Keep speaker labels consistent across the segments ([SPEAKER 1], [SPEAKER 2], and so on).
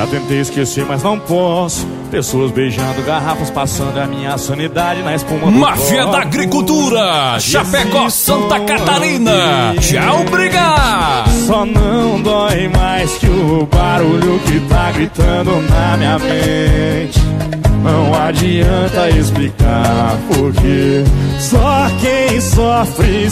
[SPEAKER 1] Já tentei esquecer, mas não posso. Pessoas beijando garrafas, passando a minha sanidade na espuma do
[SPEAKER 2] Máfia
[SPEAKER 1] copo.
[SPEAKER 2] da Agricultura, Chapecó, Santa Catarina. Tchau, obrigado.
[SPEAKER 1] Só não dói mais que o barulho que tá gritando na minha mente. Não adianta explicar porque só quem sofre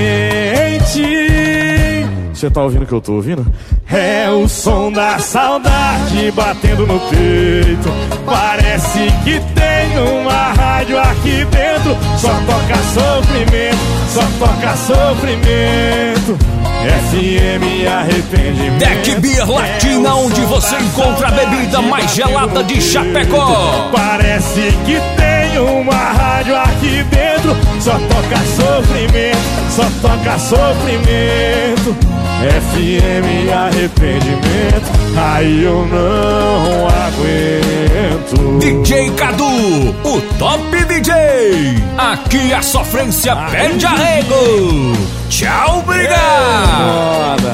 [SPEAKER 1] sente. Você tá ouvindo o que eu tô ouvindo? É o som da saudade batendo no peito. Parece que tem uma rádio aqui dentro. Só toca sofrimento, só toca sofrimento. FM Arrependimento.
[SPEAKER 2] Deck Beer Latina, onde você encontra a bebida mais gelada de Chapecó.
[SPEAKER 1] Parece que tem uma rádio aqui dentro. Só toca sofrimento, só toca sofrimento. FM Arrependimento. Aí eu não aguento.
[SPEAKER 2] DJ Cadu, o top DJ. Aqui a sofrência perde arrego. Tchau, obrigado.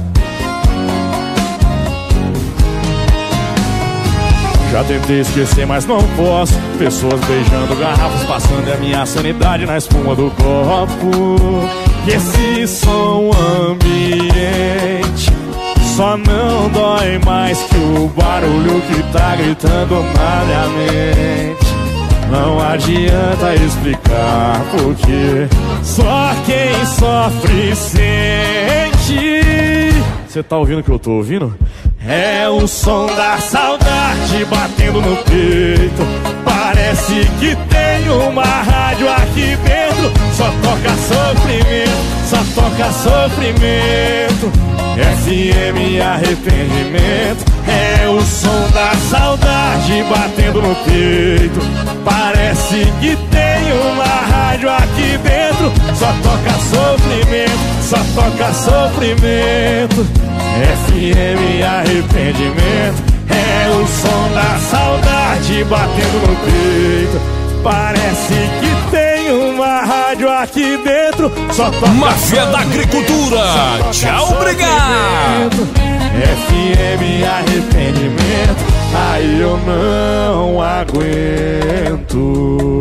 [SPEAKER 1] Já tentei esquecer, mas não posso. Pessoas beijando garrafas, passando a minha sanidade na espuma do copo. E esse som ambiente só não dói mais que o barulho que tá gritando na minha mente. Não adianta explicar porque só quem sofre sente. Você tá ouvindo o que eu tô ouvindo? É o som da saudade batendo no peito. Parece que tem uma rádio aqui dentro. Só toca sofrimento, só toca sofrimento. FM Arrependimento. É o som da saudade batendo no peito. Parece que tem uma rádio aqui dentro. Só toca sofrimento, só toca sofrimento. FM Arrependimento. É o som da saudade batendo no peito. Parece que tem uma rádio aqui dentro. Só toca
[SPEAKER 2] Máfia da Agricultura. Tchau, obrigado.
[SPEAKER 1] FM Arrependimento. Aí eu não aguento.